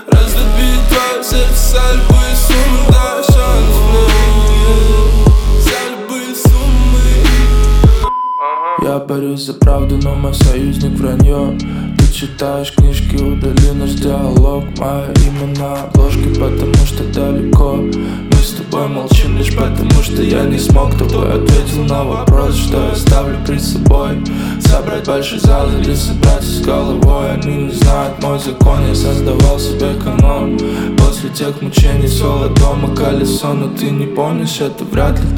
Разбить твое сердце за любые суммы, да, шанс за любые суммы. Я борюсь за правду, но мой союзник вранье. Ты читаешь книжки, удали наш диалог. Мое имя на обложке, потому что далеко. Мы с тобой молчим лишь потому, что я не смог тобой ответил на вопрос, что я ставлю перед собой. Собрать большой зал или собраться с головой. Они не знают мой закон, я создавал себе канон. После тех мучений соло дома колесо, но ты не помнишь, это вряд ли